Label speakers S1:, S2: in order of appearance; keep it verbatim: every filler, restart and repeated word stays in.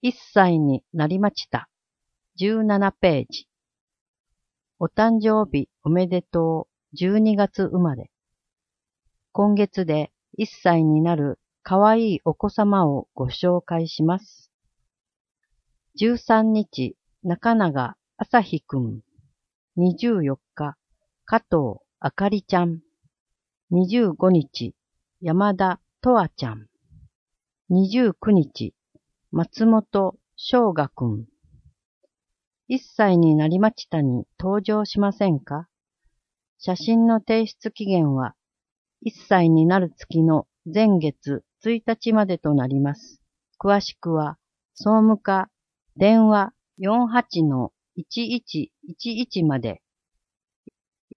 S1: いっさいになりました。じゅうななページ。お誕生日おめでとう。じゅうにがつ生まれ。今月でいっさいになるかわいいお子様をご紹介します。じゅうさんにち、中永あさひくん。にじゅうよっか、加藤あかりちゃん。にじゅうごにち、山田とわちゃん。にじゅうくにち、松本翔雅くん。いっさいになりましたに登場しませんか？写真の提出期限はいっさいになる月の前月ついたちまでとなります。詳しくは総務課電話 よんはちのいちいちいちいち まで